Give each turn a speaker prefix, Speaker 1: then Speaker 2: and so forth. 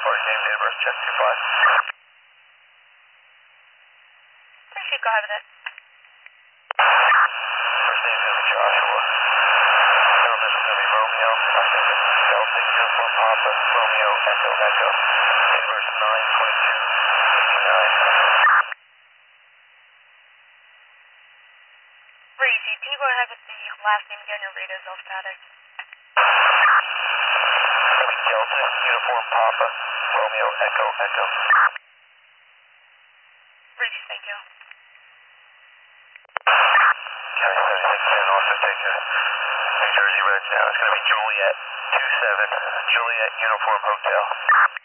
Speaker 1: party name, date of birth, check 25.
Speaker 2: Appreciate go ahead with it.
Speaker 1: First name's going to be Joshua. Middle initial's going to be Romeo. Last name is Delta Uniform Papa Romeo Echo Echo. Date of birth 9/22/89.
Speaker 2: Breezy, can you go ahead with the last name again? Your rate is off static.
Speaker 1: Delta Uniform Papa Romeo Echo Echo.
Speaker 2: Breezy, thank you.
Speaker 1: County 76 and also take the New Jersey Reds now. It's going to be Juliet 27, Juliet Uniform Hotel.